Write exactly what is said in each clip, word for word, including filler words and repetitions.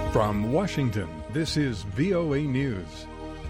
From Washington, this is V O A News.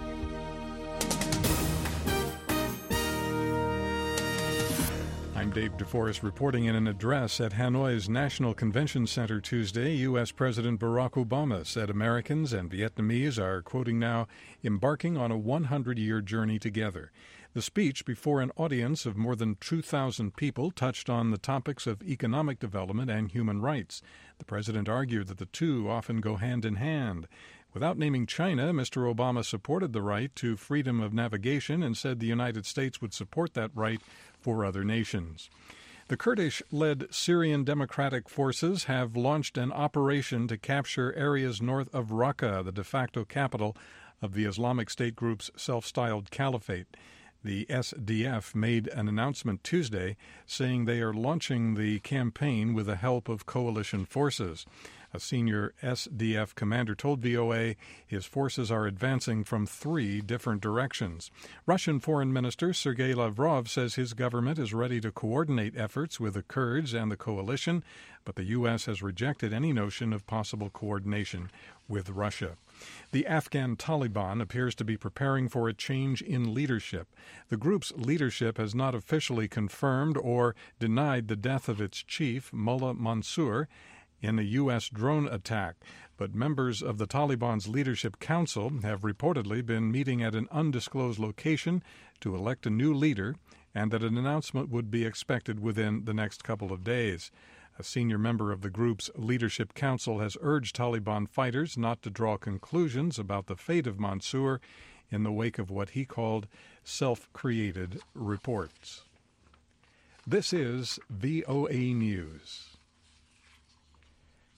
I'm Dave DeForest reporting in an address at Hanoi's National Convention Center Tuesday. U S. President Barack Obama said Americans and Vietnamese are, quoting now, embarking on a hundred-year journey together. The speech, before an audience of more than two thousand people, touched on the topics of economic development and human rights. The president argued that the two often go hand in hand. Without naming China, Mister Obama supported the right to freedom of navigation and said the United States would support that right for other nations. The Kurdish-led Syrian Democratic Forces have launched an operation to capture areas north of Raqqa, the de facto capital of the Islamic State group's self-styled caliphate. The S D F made an announcement Tuesday saying they are launching the campaign with the help of coalition forces. A senior S D F commander told V O A his forces are advancing from three different directions. Russian Foreign Minister Sergei Lavrov says his government is ready to coordinate efforts with the Kurds and the coalition, but the U S has rejected any notion of possible coordination with Russia. The Afghan Taliban appears to be preparing for a change in leadership. The group's leadership has not officially confirmed or denied the death of its chief, Mullah Mansour, in a U S drone attack, but members of the Taliban's Leadership Council have reportedly been meeting at an undisclosed location to elect a new leader, and that an announcement would be expected within the next couple of days. A senior member of the group's Leadership Council has urged Taliban fighters not to draw conclusions about the fate of Mansour in the wake of what he called self-created reports. This is V O A News.